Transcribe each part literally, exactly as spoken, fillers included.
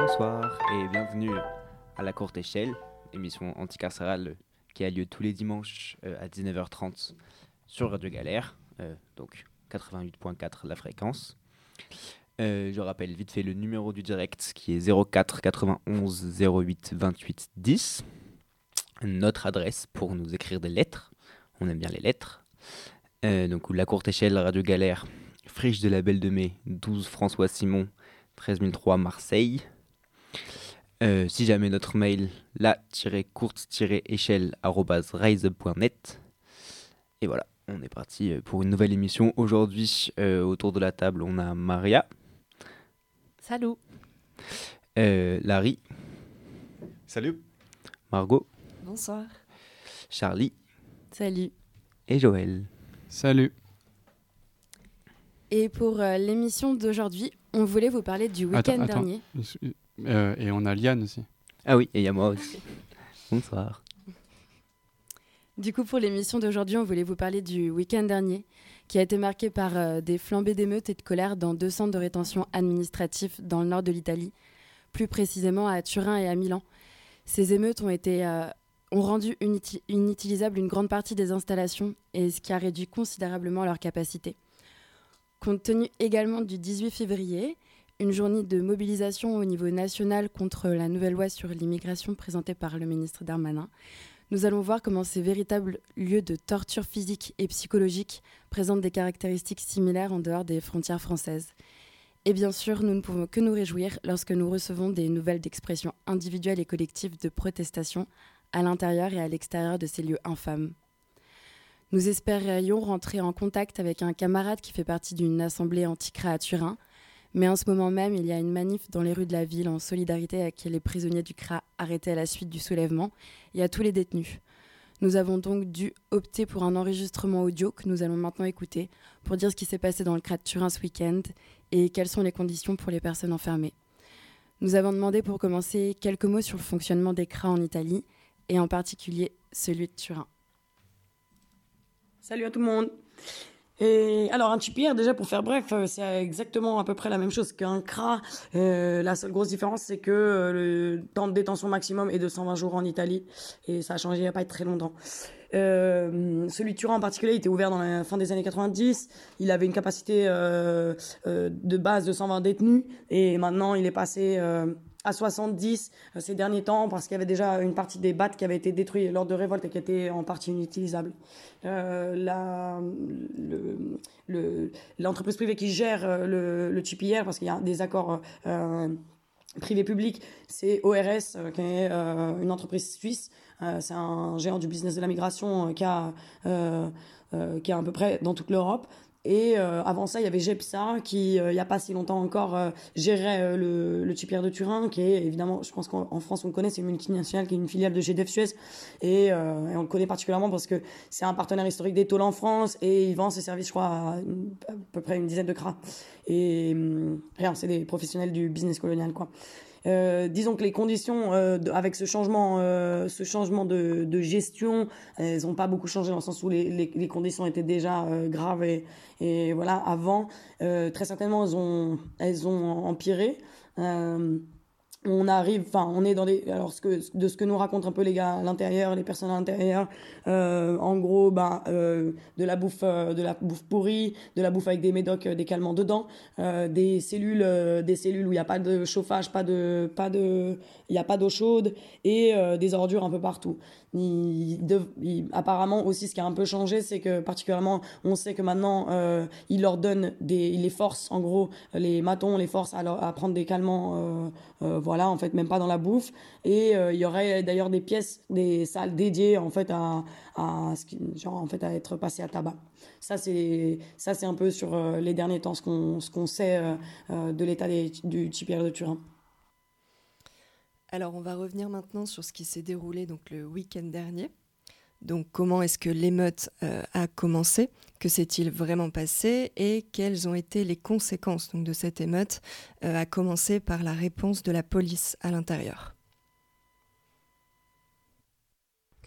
Bonsoir et bienvenue à La Courte Échelle, émission anticarcérale qui a lieu tous les dimanches euh, à dix-neuf heures trente sur Radio Galère, euh, donc quatre-vingt-huit virgule quatre la fréquence. Euh, je rappelle vite fait le numéro du direct qui est zéro quatre quatre-vingt-onze zéro huit vingt-huit dix. Notre adresse pour nous écrire des lettres, on aime bien les lettres. Euh, donc La Courte Échelle, Radio Galère, Friche de la Belle de Mai, douze François Simon, treize mille trois Marseille. Euh, si jamais notre mail, la-courte-échelle arobase rise point net. Et voilà, on est parti pour une nouvelle émission. Aujourd'hui, euh, autour de la table, on a Maria. Salut. Euh, Larry. Salut. Margot. Bonsoir. Charlie. Salut. Et Joël. Salut. Et pour euh, l'émission d'aujourd'hui, on voulait vous parler du week-end attends, attends. dernier. Euh, et on a Liane aussi. Ah oui, et il y a moi aussi. Bonsoir. Du coup, pour l'émission d'aujourd'hui, on voulait vous parler du week-end dernier, qui a été marqué par euh, des flambées d'émeutes et de colère dans deux centres de rétention administratifs dans le nord de l'Italie, plus précisément à Turin et à Milan. Ces émeutes ont, été, euh, ont rendu inuti- inutilisable une grande partie des installations, et ce qui a réduit considérablement leur capacité. Compte tenu également du dix-huit février, une journée de mobilisation au niveau national contre la nouvelle loi sur l'immigration présentée par le ministre Darmanin, nous allons voir comment ces véritables lieux de torture physique et psychologique présentent des caractéristiques similaires en dehors des frontières françaises. Et bien sûr, nous ne pouvons que nous réjouir lorsque nous recevons des nouvelles d'expression individuelle et collective de protestation à l'intérieur et à l'extérieur de ces lieux infâmes. Nous espérions rentrer en contact avec un camarade qui fait partie d'une assemblée anti-C R A à Turin, mais en ce moment même, il y a une manif dans les rues de la ville en solidarité avec les prisonniers du C R A arrêtés à la suite du soulèvement et à tous les détenus. Nous avons donc dû opter pour un enregistrement audio que nous allons maintenant écouter pour dire ce qui s'est passé dans le C R A de Turin ce week-end et quelles sont les conditions pour les personnes enfermées. Nous avons demandé pour commencer quelques mots sur le fonctionnement des C R A en Italie et en particulier celui de Turin. Salut à tout le monde. Et alors un T P R, déjà pour faire bref, c'est exactement à peu près la même chose qu'un C R A. Euh, la seule grosse différence, c'est que euh, le temps de détention maximum est de cent vingt jours en Italie, et ça a changé il n'y a pas très longtemps. Euh, celui de Turin en particulier, il était ouvert dans la fin des années quatre-vingt-dix. Il avait une capacité euh, euh, de base de cent vingt détenus, et maintenant il est passé euh, à soixante-dix euh, ces derniers temps, parce qu'il y avait déjà une partie des battes qui avait été détruite lors de révoltes et qui était en partie inutilisable. Euh, la, le, le, l'entreprise privée qui gère le, le T P R, parce qu'il y a des accords euh, privé-public, c'est O R S, euh, qui est euh, une entreprise suisse. Euh, c'est un géant du business de la migration euh, qui, a, euh, euh, qui est à peu près dans toute l'Europe. Et euh, avant ça, il y avait GEPSA qui, euh, il n'y a pas si longtemps encore, euh, gérait euh, le, le T P R de Turin, qui est évidemment, je pense qu'en en France on le connaît, c'est une multinationale qui est une filiale de G D F Suez. Et, euh, et on le connaît particulièrement parce que c'est un partenaire historique d'Etoile en France, et il vend ses services, je crois, à, à peu près une dizaine de C R A. Et hum, rien, c'est des professionnels du business colonial, quoi. Euh, disons que les conditions euh, de, avec ce changement, euh, ce changement de, de gestion, elles n'ont pas beaucoup changé dans le sens où les, les, les conditions étaient déjà euh, graves et, et voilà avant. Euh, très certainement, elles ont, elles ont empiré. Euh, on arrive, enfin, on est dans des, alors ce que, de ce que nous racontent un peu les gars à l'intérieur, les personnes à l'intérieur, euh, en gros, bah, euh, de la bouffe, euh, de la bouffe pourrie, de la bouffe avec des médocs, euh, des calmants dedans, euh, des cellules, euh, des cellules où il n'y a pas de chauffage, pas de, pas de, il n'y a pas d'eau chaude, et euh, des ordures un peu partout. Il, de, il, apparemment aussi, ce qui a un peu changé, c'est que particulièrement, on sait que maintenant, euh, ils leur donnent des, ils les forcent, en gros, les matons, les forcent à, leur, à prendre des calmants, euh, euh, voilà, en fait, même pas dans la bouffe. Et euh, il y aurait d'ailleurs des pièces, des salles dédiées, en fait, à, à, genre, en fait, à être passées à tabac. Ça, c'est, ça, c'est un peu sur euh, les derniers temps, ce qu'on, ce qu'on sait euh, euh, de l'état des, du T P R de Turin. Alors, on va revenir maintenant sur ce qui s'est déroulé donc, le week-end dernier. Donc, comment est-ce que l'émeute euh, a commencé? Que s'est-il vraiment passé? Et quelles ont été les conséquences donc, de cette émeute, euh, à commencer par la réponse de la police à l'intérieur?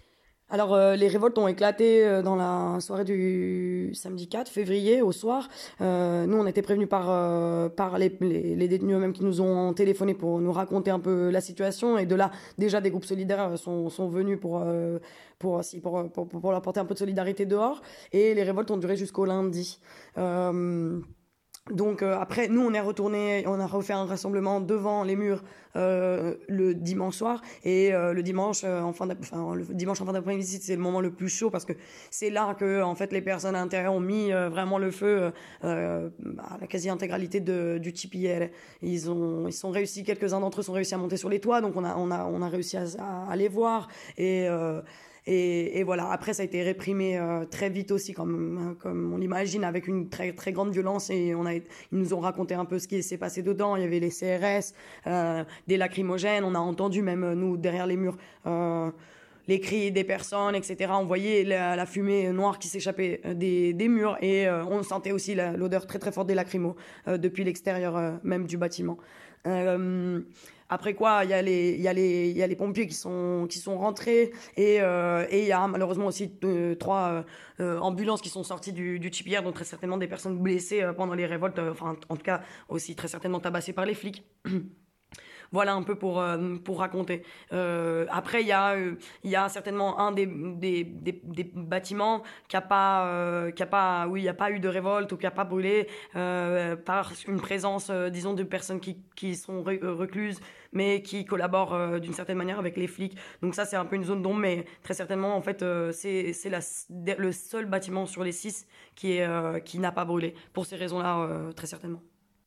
Alors, euh, les révoltes ont éclaté euh, dans la soirée du samedi quatre février au soir. Euh, nous, on était prévenus par, euh, par les, les, les détenus eux-mêmes qui nous ont téléphoné pour nous raconter un peu la situation. Et de là, déjà, des groupes solidaires sont, sont venus pour, euh, pour, pour, pour, pour leur apporter un peu de solidarité dehors. Et les révoltes ont duré jusqu'au lundi. Euh, Donc euh, après, nous, on est retourné, on a refait un rassemblement devant les murs euh, le dimanche soir. Et euh, le dimanche, euh, en fin enfin, le dimanche en fin d'après-midi, c'est le moment le plus chaud parce que c'est là que, en fait, les personnes à l'intérieur ont mis euh, vraiment le feu euh, à la quasi-intégralité de, du Cipiere. Ils ont, ils sont réussi, quelques-uns d'entre eux sont réussi à monter sur les toits, donc on a, on a, on a réussi à, à, à les voir. Et euh, Et, et voilà, après ça a été réprimé euh, très vite aussi, comme, comme on l'imagine, avec une très, très grande violence. Et on a, ils nous ont raconté un peu ce qui s'est passé dedans. Il y avait les C R S, euh, des lacrymogènes. On a entendu même, nous, derrière les murs, euh, les cris des personnes, et cetera. On voyait la, la fumée noire qui s'échappait des, des murs. Et euh, on sentait aussi la, l'odeur très très forte des lacrymos euh, depuis l'extérieur euh, même du bâtiment. Euh, Après quoi, il y a les, il y a les, il y a les pompiers qui sont, qui sont rentrés et euh, et il y a malheureusement aussi deux, trois euh, ambulances qui sont sorties du, du Cipiere, donc très certainement des personnes blessées euh, pendant les révoltes, euh, enfin en tout cas aussi très certainement tabassées par les flics. Voilà un peu pour, euh, pour raconter. Euh, après, il y, euh, y a certainement un des, des, des, des bâtiments qui n'a pas, euh, qui a pas, oui, il n'y a pas eu de révolte ou qui n'a pas brûlé euh, par une présence, euh, disons, de personnes qui, qui sont recluses, mais qui collaborent euh, d'une certaine manière avec les flics. Donc ça, c'est un peu une zone d'ombre, mais très certainement, en fait, euh, c'est, c'est la, le seul bâtiment sur les six qui, est, euh, qui n'a pas brûlé. Pour ces raisons-là, euh, très certainement.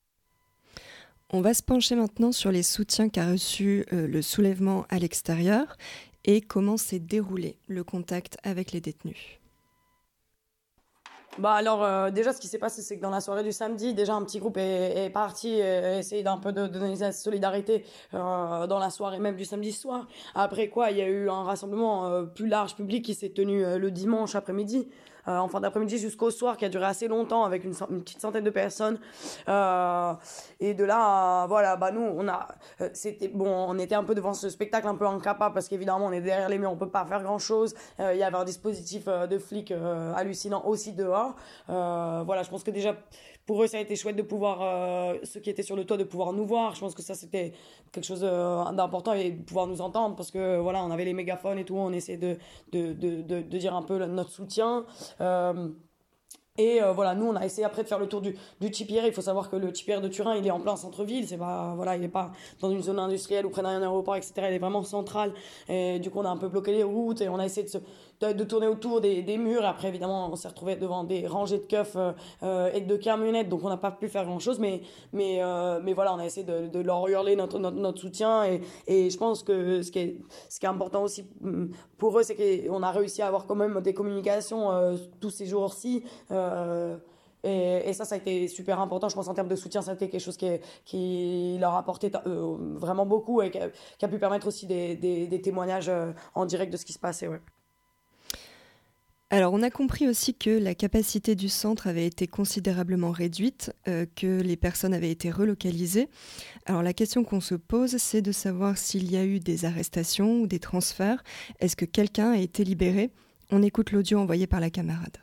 On va se pencher maintenant sur les soutiens qu'a reçu euh, le soulèvement à l'extérieur et comment s'est déroulé le contact avec les détenus. Bah alors euh, déjà ce qui s'est passé c'est que dans la soirée du samedi déjà un petit groupe est, est parti et essayer d'un peu de, de donner sa solidarité euh, dans la soirée même du samedi soir. Après quoi il y a eu un rassemblement euh, plus large public qui s'est tenu euh, le dimanche après-midi. Euh, en fin d'après-midi jusqu'au soir qui a duré assez longtemps avec une, une petite centaine de personnes euh, et de là euh, voilà bah nous on a euh, c'était bon on était un peu devant ce spectacle un peu incapable parce qu'évidemment on est derrière les murs on peut pas faire grand chose il euh, y avait un dispositif euh, de flics euh, hallucinant aussi dehors euh, voilà je pense que déjà pour eux ça a été chouette de pouvoir euh, ceux qui étaient sur le toit de pouvoir nous voir je pense que ça c'était quelque chose euh, d'important et de pouvoir nous entendre parce que voilà on avait les mégaphones et tout on essayait de de de de, de dire un peu notre soutien euh, et euh, voilà nous on a essayé après de faire le tour du du Cipiere. Il faut savoir que le Cipiere de Turin il est en plein centre-ville, c'est pas voilà il est pas dans une zone industrielle ou près d'un aéroport etc. Il est vraiment central et du coup on a un peu bloqué les routes et on a essayé de se de, de tourner autour des, des murs. Après évidemment on s'est retrouvé devant des rangées de keufs euh, et de camionnettes donc on n'a pas pu faire grand chose mais mais euh, mais voilà on a essayé de, de leur hurler notre, notre notre soutien et et je pense que ce qui est ce qui est important aussi pour eux c'est qu'on a réussi à avoir quand même des communications euh, tous ces jours-ci euh, Et, et ça, ça a été super important. Je pense en termes de soutien, ça a été quelque chose qui, est, qui leur a apporté euh, vraiment beaucoup et qui a, qui a pu permettre aussi des, des, des témoignages euh, en direct de ce qui se passait. Ouais. Alors, on a compris aussi que la capacité du centre avait été considérablement réduite, euh, que les personnes avaient été relocalisées. Alors, la question qu'on se pose, c'est de savoir s'il y a eu des arrestations ou des transferts. Est-ce que quelqu'un a été libéré ? On écoute l'audio envoyé par la camarade.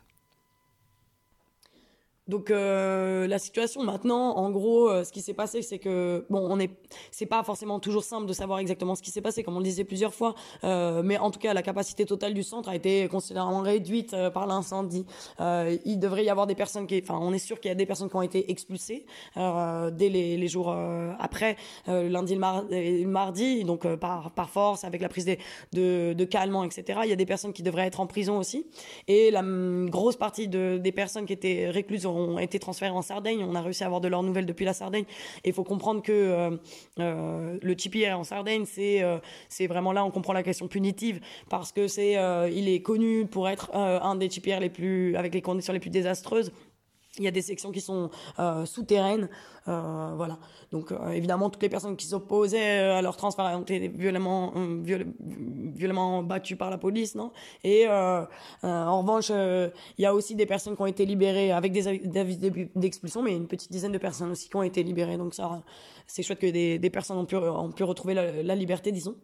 Donc euh, la situation maintenant, en gros, euh, ce qui s'est passé, c'est que bon, on est, c'est pas forcément toujours simple de savoir exactement ce qui s'est passé, comme on le disait plusieurs fois, euh, mais en tout cas, la capacité totale du centre a été considérablement réduite euh, par l'incendie. Euh, il devrait y avoir des personnes qui, enfin, on est sûr qu'il y a des personnes qui ont été expulsées euh, dès les, les jours euh, après, euh, lundi, le, mar- le mardi, donc euh, par par force, avec la prise des, de de calmants, et cetera. Il y a des personnes qui devraient être en prison aussi, et la m- grosse partie de des personnes qui étaient récluses ont ont été transférés en Sardaigne. On a réussi à avoir de leurs nouvelles depuis la Sardaigne. Et il faut comprendre que euh, euh, le Cipiere en Sardaigne, c'est, euh, c'est vraiment là on comprend la question punitive parce que c'est, euh, il est connu pour être euh, un des Cipiere les plus, avec les conditions les plus désastreuses. Il y a des sections qui sont euh, souterraines, euh, voilà. Donc euh, évidemment toutes les personnes qui s'opposaient à leur transfert ont été violemment, euh, viol- violemment battues par la police, non ? Et euh, euh, en revanche, euh, il y a aussi des personnes qui ont été libérées avec des avis d'expulsion, mais une petite dizaine de personnes aussi qui ont été libérées. Donc ça, c'est chouette que des, des personnes ont pu, ont pu retrouver la, la liberté, disons.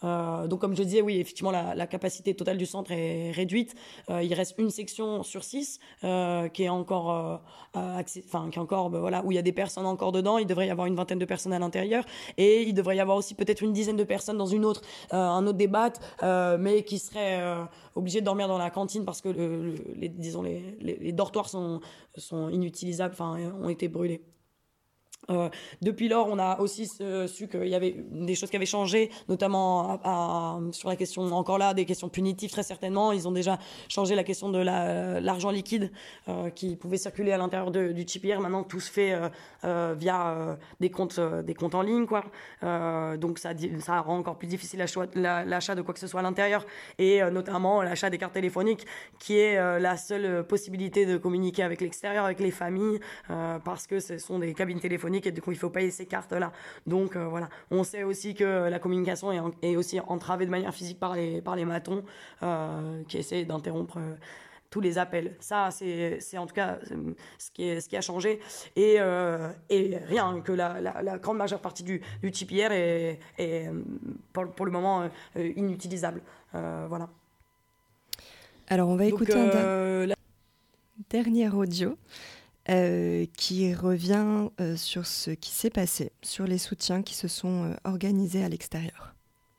Euh, donc, comme je disais, oui, effectivement, la, la capacité totale du centre est réduite. Euh, il reste une section sur six euh, qui est encore, euh, accès, enfin, qui est encore, ben, voilà, où il y a des personnes encore dedans. Il devrait y avoir une vingtaine de personnes à l'intérieur, et il devrait y avoir aussi peut-être une dizaine de personnes dans une autre, euh, un autre débat, euh, mais qui seraient euh, obligés de dormir dans la cantine parce que le, le, les, disons, les, les, les dortoirs sont, sont inutilisables, enfin, ont été brûlés. Euh, depuis lors, on a aussi euh, su qu'il y avait des choses qui avaient changé, notamment à, à, sur la question, encore là, des questions punitives, très certainement. Ils ont déjà changé la question de la, l'argent liquide euh, qui pouvait circuler à l'intérieur de, du Chipier. Maintenant, tout se fait euh, euh, via euh, des, comptes, euh, des comptes en ligne, quoi. Euh, donc, ça, ça rend encore plus difficile l'achat, l'achat de quoi que ce soit à l'intérieur, et euh, notamment l'achat des cartes téléphoniques, qui est euh, la seule possibilité de communiquer avec l'extérieur, avec les familles, euh, parce que ce sont des cabines téléphoniques et du coup il faut payer ces cartes là. Donc euh, voilà, on sait aussi que la communication est, en, est aussi entravée de manière physique par les, par les matons euh, qui essaient d'interrompre euh, tous les appels. Ça c'est, c'est en tout cas ce qui, est, ce qui a changé, et, euh, et rien que la, la, la grande majeure partie du, du Chipier est, est pour, pour le moment euh, inutilisable. Euh, voilà. Alors on va Donc, écouter euh, un la... dernier audio Euh, qui revient euh, sur ce qui s'est passé, sur les soutiens qui se sont euh, organisés à l'extérieur.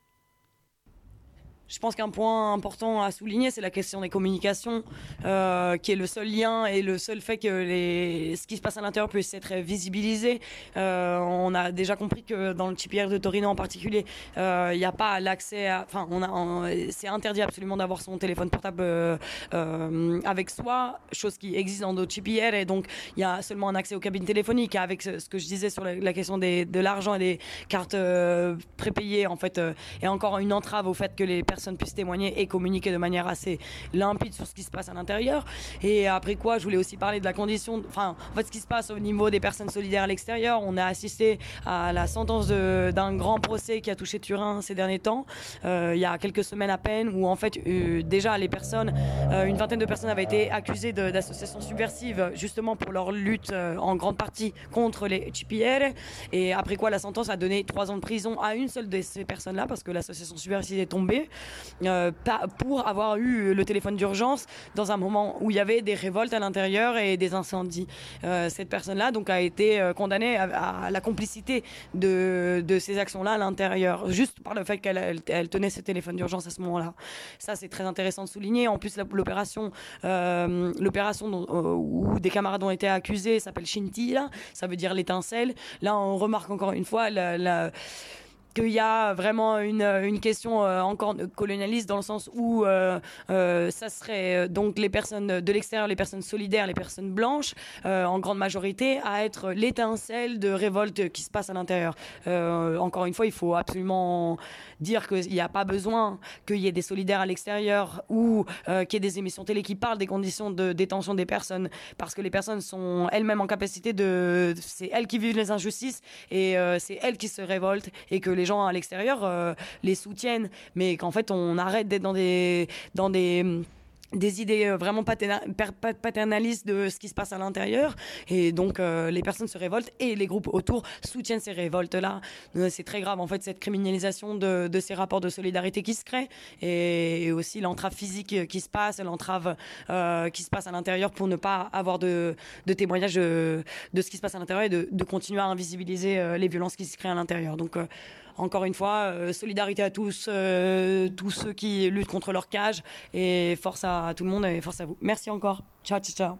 Je pense qu'un point important à souligner, c'est la question des communications, euh, qui est le seul lien et le seul fait que les... ce qui se passe à l'intérieur puisse être visibilisé. Euh, on a déjà compris que dans le Chipier de Torino en particulier, il euh, n'y a pas l'accès à... Enfin, on a, on... c'est interdit absolument d'avoir son téléphone portable euh, euh, avec soi, chose qui existe dans d'autres Chipier, et donc il y a seulement un accès aux cabines téléphoniques. Avec ce, ce que je disais sur la, la question des, de l'argent et des cartes euh, prépayées, en fait, euh, et encore une entrave au fait que les personnes puissent témoigner et communiquer de manière assez limpide sur ce qui se passe à l'intérieur. Et après quoi, je voulais aussi parler de la condition, enfin, en fait, ce qui se passe au niveau des personnes solidaires à l'extérieur. On a assisté à la sentence de, d'un grand procès qui a touché Turin ces derniers temps, euh, il y a quelques semaines à peine, où en fait, euh, déjà les personnes, euh, une vingtaine de personnes avaient été accusées de, d'associations subversives, justement pour leur lutte euh, en grande partie contre les Chipier. Et après quoi, la sentence a donné trois ans de prison à une seule de ces personnes-là, parce que l'association subversive est tombée. Euh, pour avoir eu le téléphone d'urgence dans un moment où il y avait des révoltes à l'intérieur et des incendies. Euh, cette personne-là donc a été euh, condamnée à, à la complicité de, de ces actions-là à l'intérieur, juste par le fait qu'elle elle, elle tenait ce téléphone d'urgence à ce moment-là. Ça, c'est très intéressant de souligner. En plus, l'opération, euh, l'opération dont, euh, où des camarades ont été accusés s'appelle Scintilla, ça veut dire l'étincelle. Là, on remarque encore une fois la... la qu'il y a vraiment une, une question euh, encore colonialiste, dans le sens où euh, euh, ça serait donc les personnes de l'extérieur, les personnes solidaires, les personnes blanches, euh, en grande majorité, à être l'étincelle de révolte qui se passe à l'intérieur. Euh, encore une fois, il faut absolument dire qu'il n'y a pas besoin qu'il y ait des solidaires à l'extérieur ou euh, qu'il y ait des émissions télé qui parlent des conditions de détention des personnes, parce que les personnes sont elles-mêmes en capacité de... C'est elles qui vivent les injustices, et euh, c'est elles qui se révoltent, et que les gens à l'extérieur euh, les soutiennent, mais qu'en fait on arrête d'être dans des dans des des idées vraiment paternalistes de ce qui se passe à l'intérieur, et donc euh, les personnes se révoltent et les groupes autour soutiennent ces révoltes-là. Euh, c'est très grave en fait, cette criminalisation de, de ces rapports de solidarité qui se créent, et, et aussi l'entrave physique qui se passe, l'entrave euh, qui se passe à l'intérieur pour ne pas avoir de, de témoignages de, de ce qui se passe à l'intérieur, et de, de continuer à invisibiliser euh, les violences qui se créent à l'intérieur. Donc euh, encore une fois, euh, solidarité à tous, euh, tous ceux qui luttent contre leur cage, et force à tout le monde, et force à vous. Merci encore. Ciao, ciao, ciao.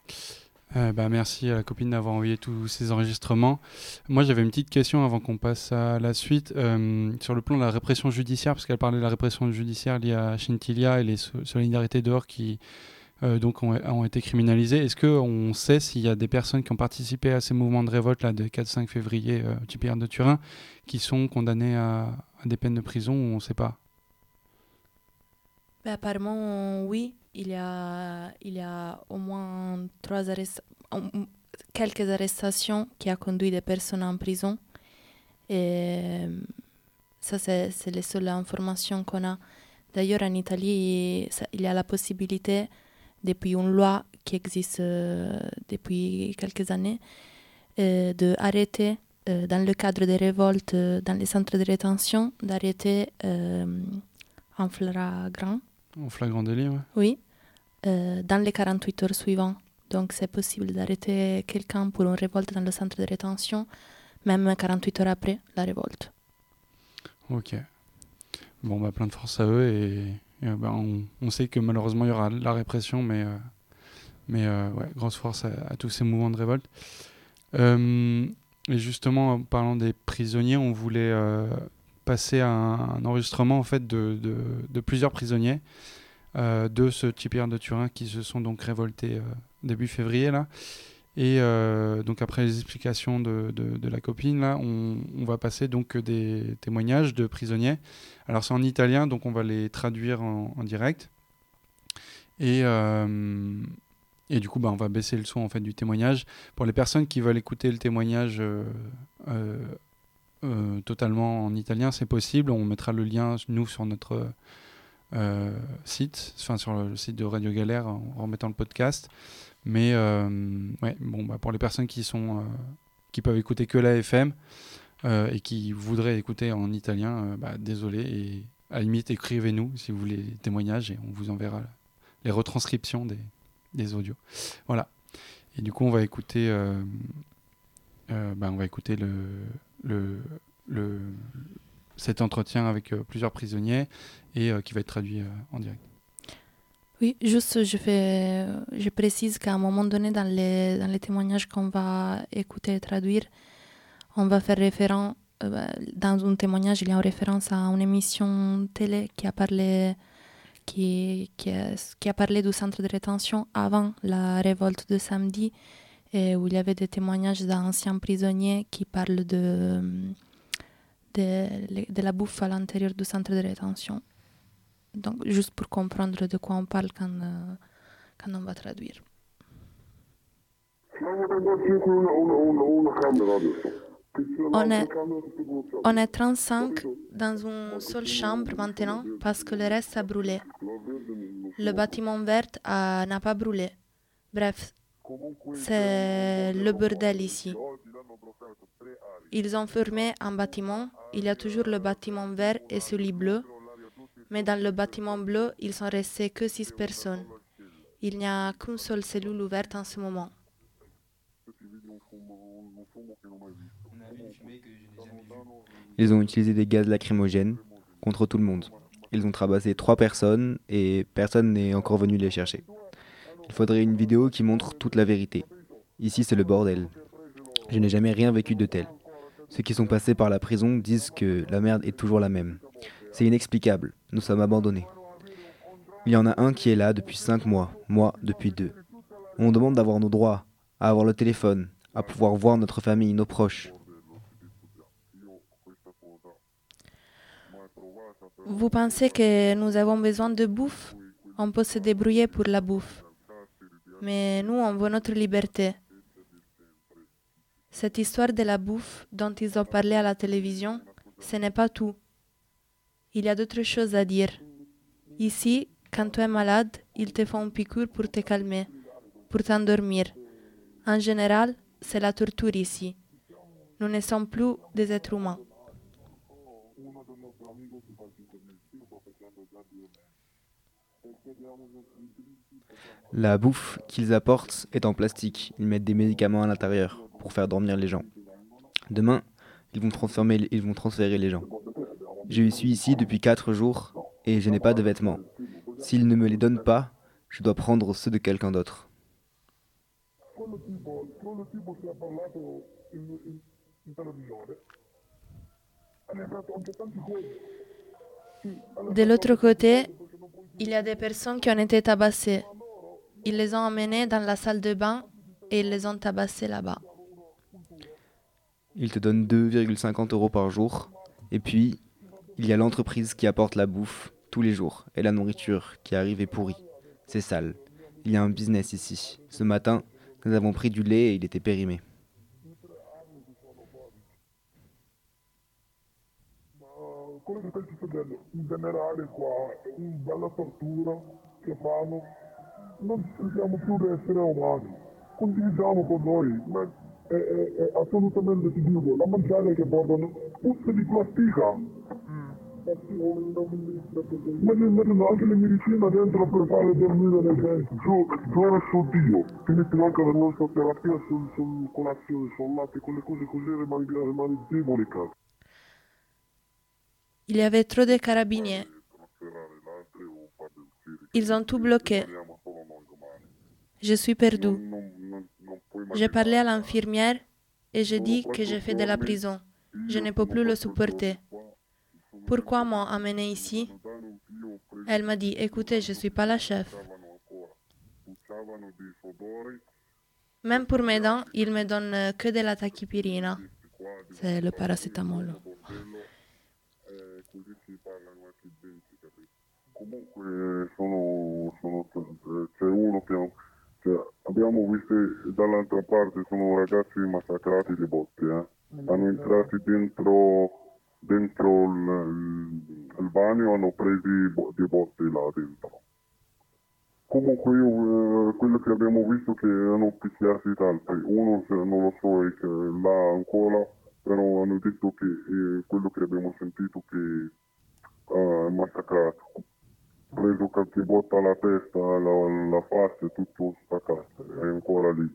Euh, bah, merci à la copine d'avoir envoyé tous ces enregistrements. Moi, j'avais une petite question avant qu'on passe à la suite. Euh, sur le plan de la répression judiciaire, parce qu'elle parlait de la répression judiciaire liée à Scintilla et les so- solidarités dehors qui euh, donc ont, ont été criminalisées. Est-ce qu'on sait s'il y a des personnes qui ont participé à ces mouvements de révolte là, de quatre cinq février euh, au Chipier de Turin, qui sont condamnées à, à des peines de prison, ou on ne sait pas? Ben, apparemment, oui. Il y a, il y a au moins trois arrest... quelques arrestations qui ont conduit des personnes en prison. Et ça, c'est, c'est les seules informations qu'on a. D'ailleurs, en Italie, ça, il y a la possibilité, depuis une loi qui existe euh, depuis quelques années, euh, d'arrêter euh, dans le cadre des révoltes euh, dans les centres de rétention, d'arrêter euh, en flagrant, En flagrant délit, ouais. oui, euh, dans les quarante-huit heures suivantes. Donc c'est possible d'arrêter quelqu'un pour une révolte dans le centre de rétention, même quarante-huit heures après la révolte. Ok. Bon, bah, plein de force à eux et, et bah, on, on sait que malheureusement il y aura la répression, mais, euh, mais euh, ouais, grosse force à, à tous ces mouvements de révolte. Euh, et justement, en parlant des prisonniers, on voulait euh, passer à un, un enregistrement en fait de, de, de plusieurs prisonniers euh, de ce T P R de Turin qui se sont donc révoltés euh, début février là. Et euh, donc après les explications de, de, de la copine, là, on, on va passer donc des témoignages de prisonniers. Alors c'est en italien, donc on va les traduire en, en direct. Et, euh, et du coup, bah, on va baisser le son en fait du témoignage. Pour les personnes qui veulent écouter le témoignage euh, euh, euh, totalement en italien, c'est possible. On mettra le lien, nous, sur notre euh, site, enfin sur le site de Radio Galère, en remettant le podcast. Mais euh, ouais, bon, bah, pour les personnes qui sont euh, qui peuvent écouter que la F M euh, et qui voudraient écouter en italien, euh, bah, désolé. Et à la limite, écrivez-nous si vous voulez des témoignages et on vous enverra les retranscriptions des, des audios. Voilà. Et du coup, on va écouter, euh, euh, bah, on va écouter le, le, le, cet entretien avec euh, plusieurs prisonniers et euh, qui va être traduit euh, en direct. Oui, juste je, fais, je précise qu'à un moment donné, dans les, dans les témoignages qu'on va écouter et traduire, on va faire référence, euh, dans un témoignage, il y a une référence à une émission télé qui a parlé, qui, qui, a, qui a parlé du centre de rétention avant la révolte de samedi, et où il y avait des témoignages d'anciens prisonniers qui parlent de, de, de la bouffe à l'intérieur du centre de rétention. Donc, juste pour comprendre de quoi on parle quand, euh, quand on va traduire. On est, on est trente-cinq dans une seule chambre maintenant parce que le reste a brûlé. Le bâtiment vert a, n'a pas brûlé. Bref, c'est le bordel ici. Ils ont fermé un bâtiment. Il y a toujours le bâtiment vert et celui bleu. Mais dans le bâtiment bleu, ils sont restés que six personnes. Il n'y a qu'une seule cellule ouverte en ce moment. Ils ont utilisé des gaz lacrymogènes contre tout le monde. Ils ont tabassé trois personnes et personne n'est encore venu les chercher. Il faudrait une vidéo qui montre toute la vérité. Ici, c'est le bordel. Je n'ai jamais rien vécu de tel. Ceux qui sont passés par la prison disent que la merde est toujours la même. C'est inexplicable. Nous sommes abandonnés. Il y en a un qui est là depuis cinq mois, moi depuis deux. On demande d'avoir nos droits, à avoir le téléphone, à pouvoir voir notre famille, nos proches. Vous pensez que nous avons besoin de bouffe? On peut se débrouiller pour la bouffe. Mais nous, on veut notre liberté. Cette histoire de la bouffe dont ils ont parlé à la télévision, ce n'est pas tout. Il y a d'autres choses à dire. Ici, quand tu es malade, ils te font une piqûre pour te calmer, pour t'endormir. En général, c'est la torture ici. Nous ne sommes plus des êtres humains. La bouffe qu'ils apportent est en plastique. Ils mettent des médicaments à l'intérieur pour faire dormir les gens. Demain, ils vont transformer, ils vont transférer les gens. Je suis ici depuis quatre jours et je n'ai pas de vêtements. S'ils ne me les donnent pas, je dois prendre ceux de quelqu'un d'autre. De l'autre côté, il y a des personnes qui ont été tabassées. Ils les ont emmenées dans la salle de bain et ils les ont tabassées là-bas. Ils te donnent deux virgule cinquante euros par jour. Et puis, il y a l'entreprise qui apporte la bouffe tous les jours et la nourriture qui arrive est pourrie. C'est sale. Il y a un business ici. Ce matin, nous avons pris du lait et il était périmé. Quello che sta succedendo in generale qua è una bella tortura che fanno, non ci sentiamo più di essere umani, condividiamo con noi, ma è, è, è assolutamente ti dico, la mangiare che portano tutte di plastica. Mettono anche le medicine dentro per fare dormire le gente. Giuro su Dio, ti metti anche la nostra terapia sul, sul colazione, sul latte, quelle cose così rimani, rimani deboli, cazzo. Il y avait trop de carabiniers. Ils ont tout bloqué. Je suis perdu. J'ai parlé à l'infirmière et j'ai dit que j'ai fait de la prison. Je ne peux plus le supporter. Pourquoi m'ont amené ici? Elle m'a dit, écoutez, je ne suis pas la chef. Même pour mes dents, ils me donnent que de la tachipirina. C'est le paracétamol. Comunque sono, sono c'è uno che cioè, abbiamo visto dall'altra parte sono ragazzi massacrati di botte, eh. Hanno entrati dentro dentro il, il bagno, hanno preso bo- di botte là dentro. Comunque io, eh, quello che abbiamo visto che hanno picchiati altri, uno se non lo so è che là ancora, però hanno detto che eh, quello che abbiamo sentito che è massacrato, preso qualche botta alla testa, la, la faccia, tutto staccato, è ancora lì.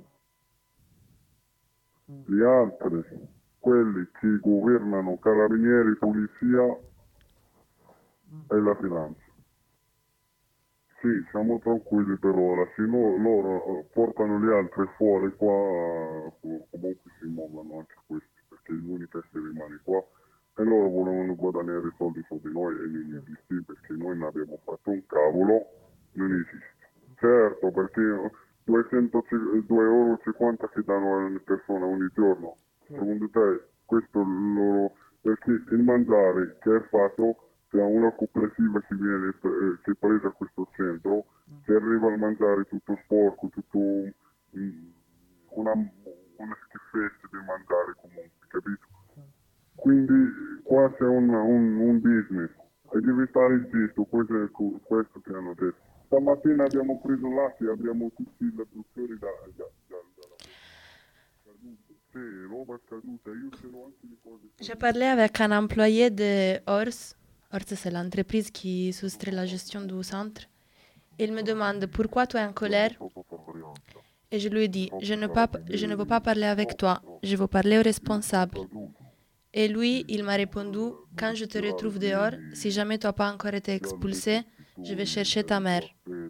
Gli altri, quelli che governano carabinieri, polizia e la finanza. Sì, siamo tranquilli per ora, se no loro portano gli altri fuori qua, comunque si mollano anche questi, perché l'unica che rimane qua. E loro volevano guadagnare soldi su di noi e non esiste perché noi non abbiamo fatto un cavolo, non esiste. Certo, perché duecentodue euro e cinquanta che danno a una persona ogni giorno, secondo te questo loro, perché il mangiare che è fatto, c'è una complessiva che viene eh, che è presa a questo centro, che arriva a mangiare tutto sporco, tutto mm, una, una schifezza di mangiare comunque, capito? Quindi qua c'è un, un, un business e deve stare zitto, questo è questo che hanno detto. Stamattina abbiamo preso latte, abbiamo tutti i produttori da, da, da, da sì, roba scaduta, io ce l'ho anche di cose. J'ai parlé avec un employé de Ors. Ors, c'est l'entreprise qui soustrait la gestion du centre. Il me demande pourquoi tu es en colère. Et je lui ai dit, je ne, pas, je ne veux pas parler avec toi, je veux parler au responsable. Et lui, il m'a répondu, quand je te retrouve dehors, si jamais tu n'as pas encore été expulsé, je vais chercher ta mère.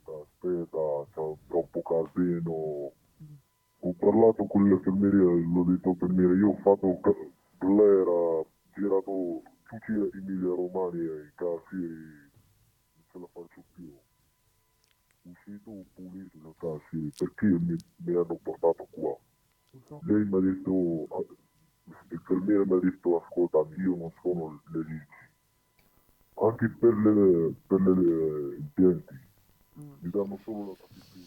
Ho parlato con l'infermeria, l'ho detto infermiera, io ho fatto, lei era girato tutti in Emilia Romagna, i casi, non ce la faccio più. Uscito pulito da casi, perché mi, mi hanno portato qua. Lei mi ha detto, l'infermiera mi ha detto, ascolta, io non sono le leggi, anche per le, per le impianti, mi danno solo la tachipirina.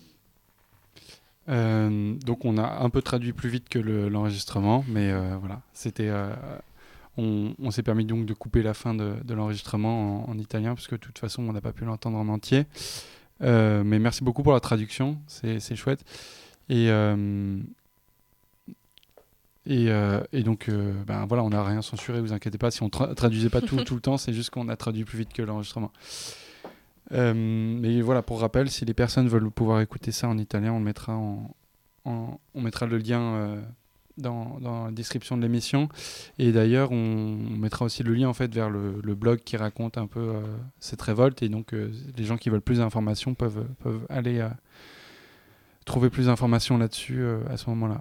Euh, donc on a un peu traduit plus vite que le, l'enregistrement, mais euh, voilà, c'était, euh, on, on s'est permis donc de couper la fin de, de l'enregistrement en, en italien, parce que de toute façon on n'a pas pu l'entendre en entier. Euh, mais merci beaucoup pour la traduction, c'est, c'est chouette. Et, euh, et, euh, et donc euh, ben voilà, on n'a rien censuré, vous inquiétez pas, si on tra- traduisait pas tout, tout le temps, c'est juste qu'on a traduit plus vite que l'enregistrement. Euh, mais voilà, pour rappel, si les personnes veulent pouvoir écouter ça en italien, on le mettra en, en on mettra le lien euh, dans, dans la description de l'émission. Et d'ailleurs, on, on mettra aussi le lien en fait vers le, le blog qui raconte un peu euh, cette révolte. Et donc, euh, les gens qui veulent plus d'informations peuvent peuvent aller euh, trouver plus d'informations là-dessus euh, à ce moment-là.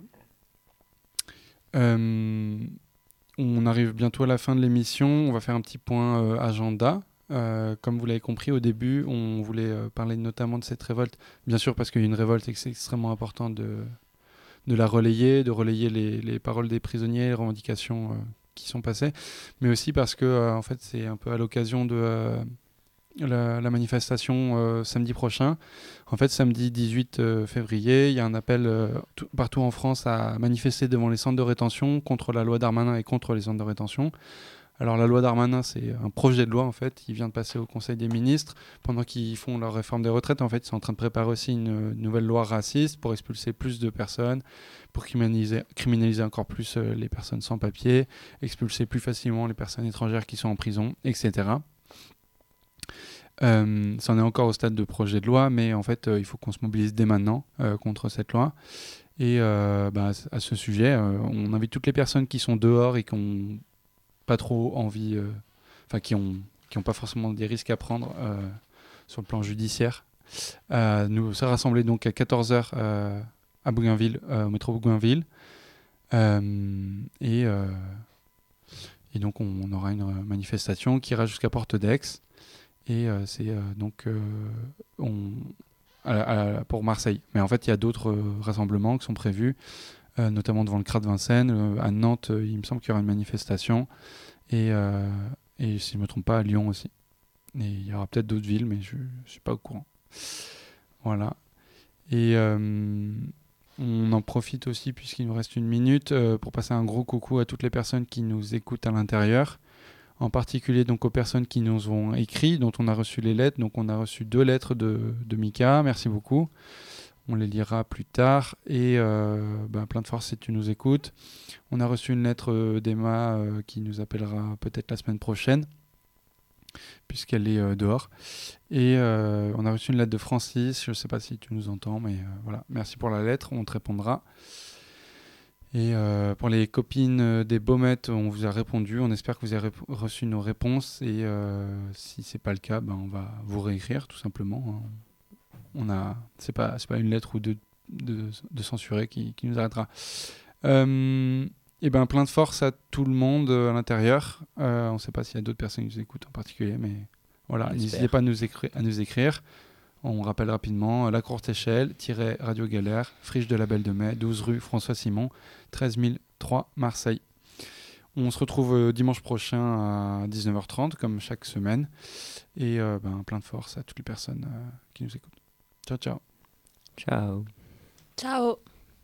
Euh, on arrive bientôt à la fin de l'émission. On va faire un petit point euh, agenda. Euh, comme vous l'avez compris au début, on voulait euh, parler notamment de cette révolte, bien sûr parce qu'il y a une révolte et que c'est extrêmement important de, de la relayer, de relayer les, les paroles des prisonniers, les revendications euh, qui sont passées, mais aussi parce que euh, en fait, c'est un peu à l'occasion de euh, la, la manifestation euh, samedi prochain. En fait, samedi dix-huit février, il y a un appel euh, tout, partout en France à manifester devant les centres de rétention contre la loi Darmanin et contre les centres de rétention. Alors la loi Darmanin, c'est un projet de loi en fait, il vient de passer au Conseil des ministres. Pendant qu'ils font leur réforme des retraites, en fait, ils sont en train de préparer aussi une nouvelle loi raciste pour expulser plus de personnes, pour criminaliser, criminaliser encore plus euh, les personnes sans papier, expulser plus facilement les personnes étrangères qui sont en prison, et cetera. Euh, ça en est encore au stade de projet de loi, mais en fait, euh, il faut qu'on se mobilise dès maintenant euh, contre cette loi. Et euh, bah, à ce sujet, euh, on invite toutes les personnes qui sont dehors et qui ont pas trop envie, enfin euh, qui ont qui ont pas forcément des risques à prendre euh, sur le plan judiciaire. Euh, nous se rassembler donc à quatorze heures euh, à Bougainville, euh, au métro Bougainville, euh, et euh, et donc on, on aura une manifestation qui ira jusqu'à Porte d'Aix, et euh, c'est euh, donc euh, on à, à, pour Marseille. Mais en fait il y a d'autres euh, rassemblements qui sont prévus. Euh, notamment devant le C R A de Vincennes. Euh, à Nantes, euh, il me semble qu'il y aura une manifestation. Et, euh, et si je ne me trompe pas, à Lyon aussi. Et il y aura peut-être d'autres villes, mais je ne suis pas au courant. Voilà. Et euh, on en profite aussi, puisqu'il nous reste une minute, euh, pour passer un gros coucou à toutes les personnes qui nous écoutent à l'intérieur. En particulier donc aux personnes qui nous ont écrit, dont on a reçu les lettres. Donc on a reçu deux lettres de, de Mika. Merci beaucoup. On les lira plus tard. Et euh, ben, plein de force si tu nous écoutes. On a reçu une lettre euh, d'Emma euh, qui nous appellera peut-être la semaine prochaine, puisqu'elle est euh, dehors. Et euh, on a reçu une lettre de Francis. Je ne sais pas si tu nous entends, mais euh, voilà. Merci pour la lettre. On te répondra. Et euh, pour les copines euh, des Baumettes, on vous a répondu. On espère que vous avez rép- reçu nos réponses. Et euh, si ce n'est pas le cas, ben, on va vous réécrire tout simplement. Hein. On a, c'est pas, c'est pas une lettre ou deux de, de censuré qui, qui nous arrêtera. Euh, et ben plein de force à tout le monde euh, à l'intérieur. Euh, on ne sait pas s'il y a d'autres personnes qui nous écoutent en particulier, mais voilà, n'hésitez pas à nous, écri- à nous écrire. On rappelle rapidement, euh, La Courte Échelle, Radio Galère, Friche de la Belle de Mai, douze rue François Simon, treize mille trois Marseille. On se retrouve euh, dimanche prochain à dix-neuf heures trente, comme chaque semaine. Et euh, ben, plein de force à toutes les personnes euh, qui nous écoutent. Ciao, ciao. Ciao. Ciao.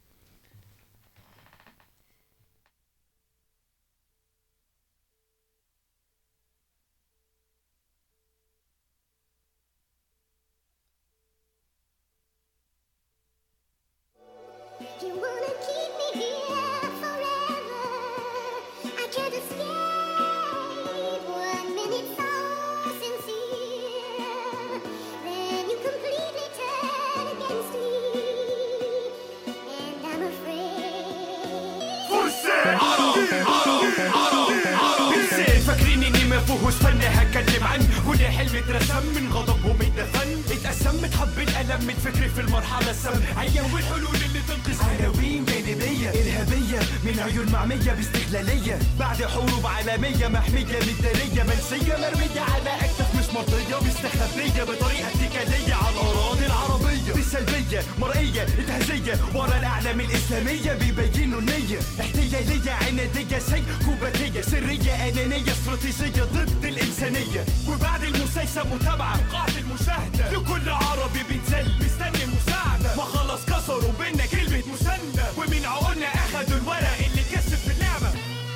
فوهوش فن هكلم عنه ولا حلم اترسم من غضبهم اتدفن اتقسم متحب الألم من فكري في المرحلة السم عيان والحلول اللي تنقذ عناوين جانبية إرهابية من عيون معمية باستغلالية بعد حروب عالمية محمية بالدارية منسية مرمية على أكتاف مش مرضية مستخبية بطريقة اتكالية على الأراضي العربية بسلبية مرئية انتهازية ورا الأعلام الإسلامية بيبينوا النية احتيالية عنادية سيكوباتية سرية أنانية استراتيجية ضد الإنسانية وبعد المسايسة متابعة قاعدة المشاهدة لكل عربي بيتزل مستني مساعدة ما خلص كسروا بينا كلمة مساندة ومن عقولنا أخدوا الورق اللي كسب في اللعبة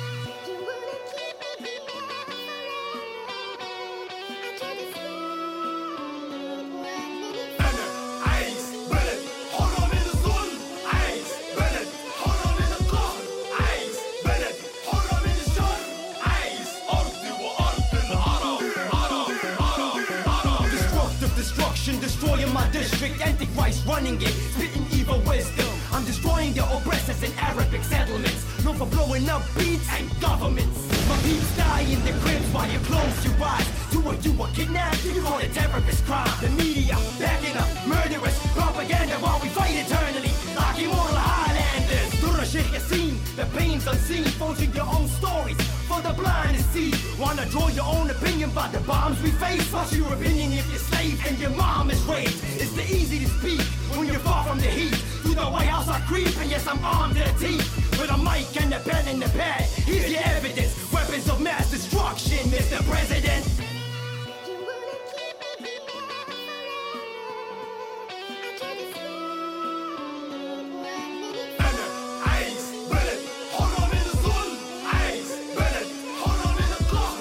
Destroying my district, Antichrist running it, spitting evil wisdom. I'm destroying your oppressors in Arabic settlements, known for blowing up beats and governments. My peeps die in their cribs while you close your eyes. Do what you were kidnapped, you call it terrorist crime. The media backing up murderous propaganda while we fight eternally like immortal Highlanders. Durra Sheikh Yassin, the pain's unseen, forging your own stories for the blind to see. Wanna draw your own opinion about the bombs we face? What's your opinion if you're slave and your mom is raped? It's the easy to speak when you're far from the heat. Through the White House I creep, and yes I'm armed to the teeth with a mic and a pen and a pad. Here's your evidence, weapons of mass destruction, Mister President. أنا عايز بلد حرة من الظلم، عايز بلد حرة من القهر،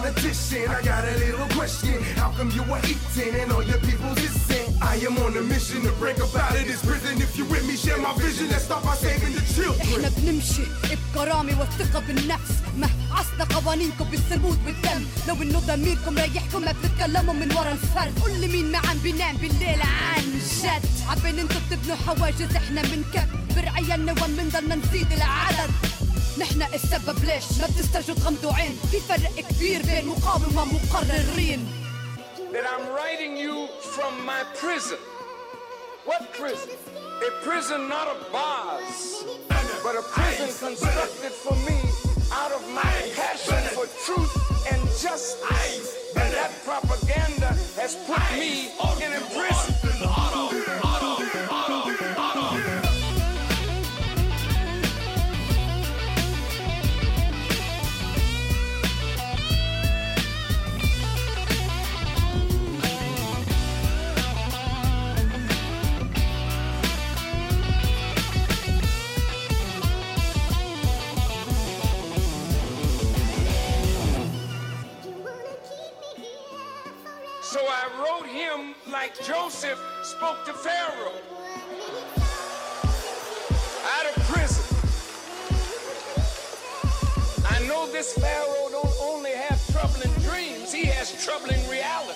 politician. I got a little question. How come you were eating and all your people dissing? I am on a mission to break up out of this prison. If you with me, share my vision. Let's start by saving the children. احنا بنمشي بكرامة والثقة بالنفس. ما عصنا قوانينكم بالثبوت والدم. لو انه ضميركم رايحكم ما بتتكلموا من ورا الفرد. قول لي مين ما عم بينام بالليل عن جد. عبين انتوا بتبنوا حواجز احنا بنكبر عيالنا ومنضلنا نزيد العدد. نحنا السبب ليش ما بتسترجوا تغمضوا عين. في فرق كبير بين مقاومة ومقررين. That I'm writing you from my prison. What prison? A prison not of bars, but a prison constructed for me out of my passion for truth and justice. And that propaganda has put me in a prison. So I wrote him like Joseph spoke to Pharaoh out of prison. I know this Pharaoh don't only have troubling dreams, he has troubling reality.